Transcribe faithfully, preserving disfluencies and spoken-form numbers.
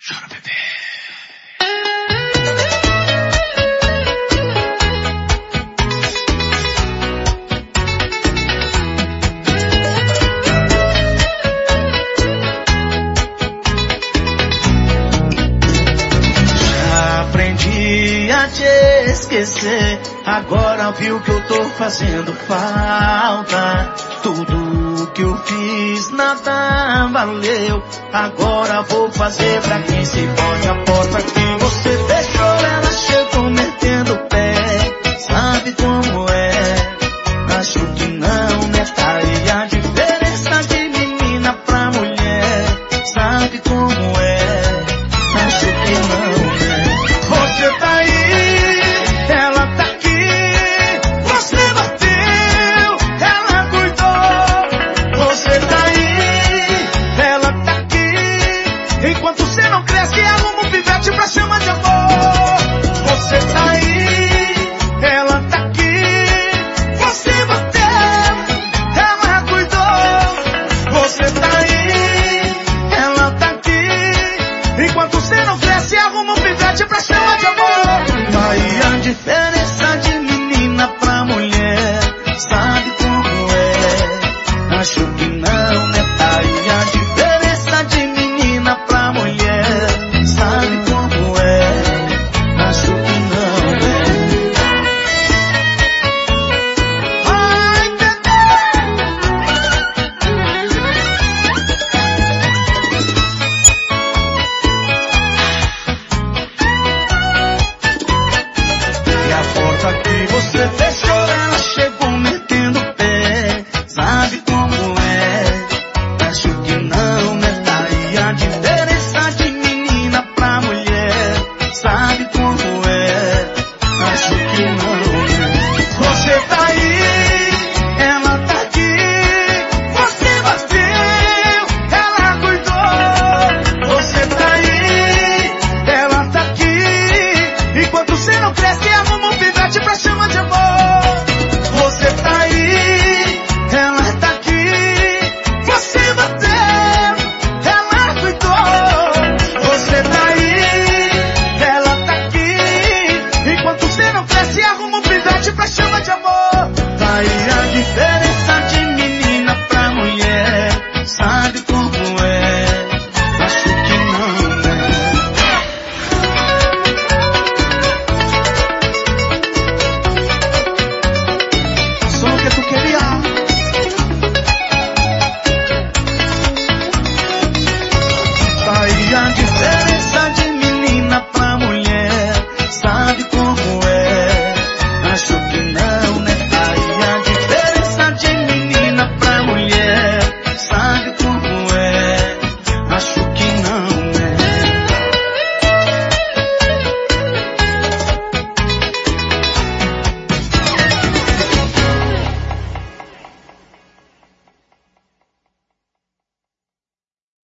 Chora, bebê. Já aprendi a te esquecer, agora viu que eu tô fazendo falta. Tudo que eu fiz nada valeu, agora vou fazer pra quem se põe a porta que você deixou. Ela chegou metendo o pé, sabe como é? Acho que não, né? Tá aí a diferença de menina pra mulher. Sabe como é? Acho que não, né? Você tá aí, ela tá aqui. Você bateu, ela cuidou. Você tá aí, ela tá aqui. Enquanto você não cresce, arruma um pivete pra chamar de amor. Você tá aí, ela tá aqui. Você bateu, ela cuidou. Você tá aí, ela tá aqui. Enquanto você não cresce, arruma um pivete pra chamar.